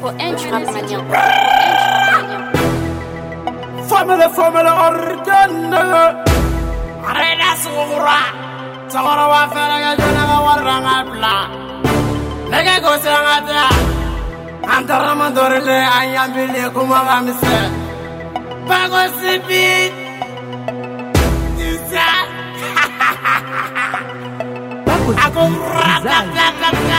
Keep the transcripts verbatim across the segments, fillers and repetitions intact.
Coentre Rapmania. Coentre Family, family, ordinary. Arena Sura. Samara wa fera jana waranga bla. Nega go sangata. Antara mandorele ayambile kuma gamise. Bago sipi. Isa. Ako rata rata rata.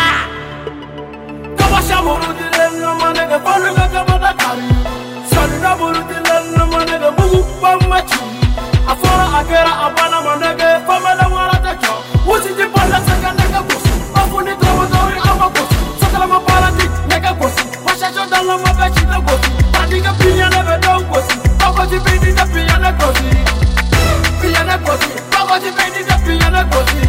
Kama shamuru dileno manega poluga kama dakari. Salida buru dileno manega mugu pamachi. Afora agera abana manega famala warata cho. Usi jipanda saka nega bosi. Afuni trawo dori ama bosi. Sakala mapalati nega bosi. Washa cho dalla mabechi na bosi. Tadiga pinya nebe dong bosi. Bako jibidi da pinya na bosi. Pinya na bosi. Bako jibidi da pinya na bosi.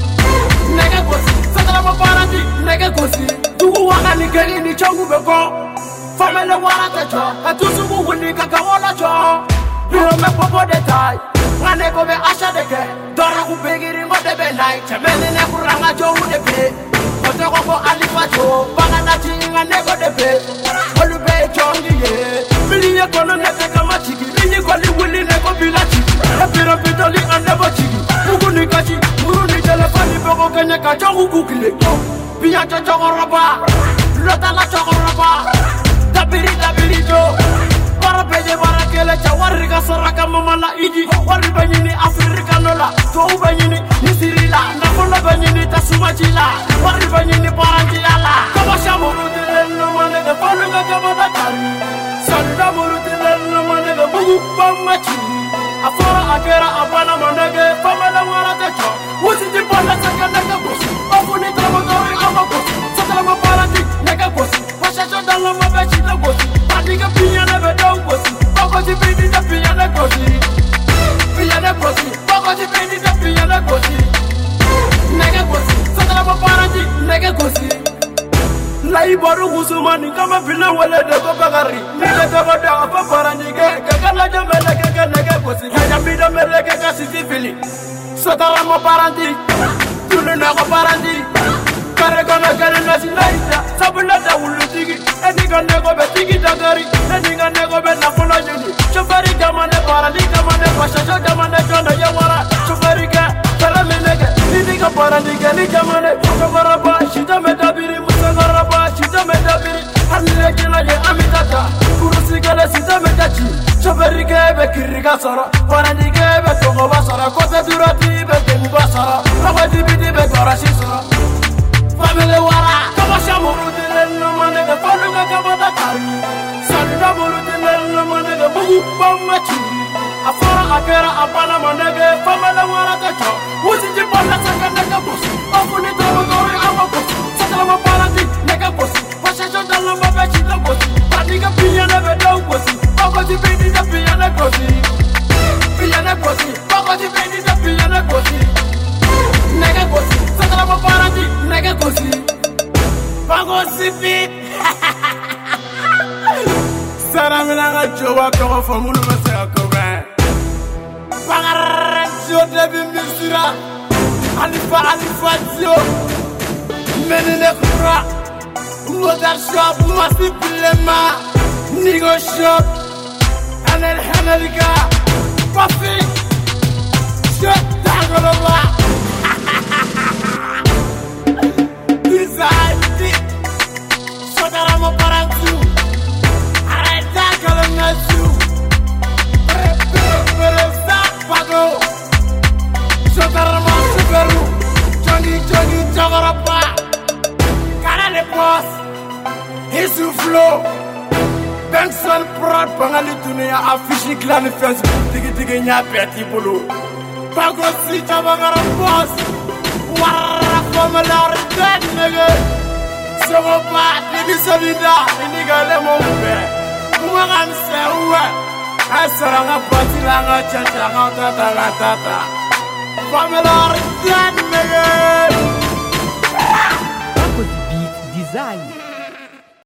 Nega bosi. Sakala mapalati nega bosi. Tugu waka ni geni ni chongu beko. Famele warata cho. Atusu wuni kakawola cho. Biro me popo detai. Ngane ko be asha deke. Dora ku begiri ngo de be nai. Chemene ne kuranga jo u de be. Kote ko ko alifa cho. Banga na chinga ne ko de be. Olu be chongi ye. Biliye kono ne te kama chiki. Biliye ko li wuli ne ko bila chiki. E biro pitoli ande bo chiki. Mugu ni kachi. Muru ni telefoni boko kenye ka chongu kukile. Biya cho chongo roba. Lota la chongo roba. Tabiri tabiri jo. Para peje para kele cha warriga saraka mama la iji warri banyini afrika nola to banyini nisirila na kono banyini tasuma chila warri banyini paranti ala kama shamuru dileno manega paluga kama dakari salida muru dileno manega bugu pamachi afora agera abana manega famala warata cho usi jipanda saka nega bosi afuni trawo dori ama bosi sakala maparanti nega bosi washa cho dalla mabechi na bosi tadiga pinya nebe dong bosi bako jibidi da pinya na bosi pinya na bosi bako jibidi da pinya na bosi nega bosi sakala maparanti nega bosi lai baru husumani kama bina wale de ko bagari nega de da apa paranti ke kakala jamele ke nega bosi kaya bida mele ke kasi fili sakala maparanti tunu na ko paranti kare kono kare na sinaita sabula da ulutigi eniga nego be tigi dagari eniga nego be na kono juni chofari jamane parali jamane pasha jamane kono yawara chofari ka kala menege nidiga parali ke ni jamane chofara ba shita medabiri musangara ba shita medabiri hanile kila ye amitata kurusi kala shita medachi chofari ke be kiriga sara parali ke be togo basara kote durati be temu basara rabadi bidi be gorashi sara family wara kama shamuru dileno manega paluga kama dakari salida buru dileno manega bugu pamachi afora agera abana manega family wara tacho usi jipanda saka nega bosi afuni trawo dori ama bosi sakala maparanti nega bosi washa cho dalla mabechi na bosi tadiga pinya nebe dong bosi bako jibidi da pinya na bosi pinya na bosi bako jibidi da pinya na bosi nega bosi sakala maparanti nega bosi bago sipi sara mina ga jowa ko fo munu ma sa ko ba bagar jo de bi misira alifa alifa jo menene kura modar shop masiplema nigo shop anel hanalika pafi je tangoloba Design Sotara mo parantu Areta kalongasu Pereza pago Sotara mo superu Jongi jongi jogoropa Karane boss Hisu flow Benson Prod Bangali dunia affiche clan Facebook Digi digi nya peti bulu Pago si jabangara boss Warra famala red nigga Sogo pa Digi sabida Iniga le mombe Kuma kan sewa Asara nga pati la nga chacha nga tata la tata Famala red nigga Paco de Beat Design.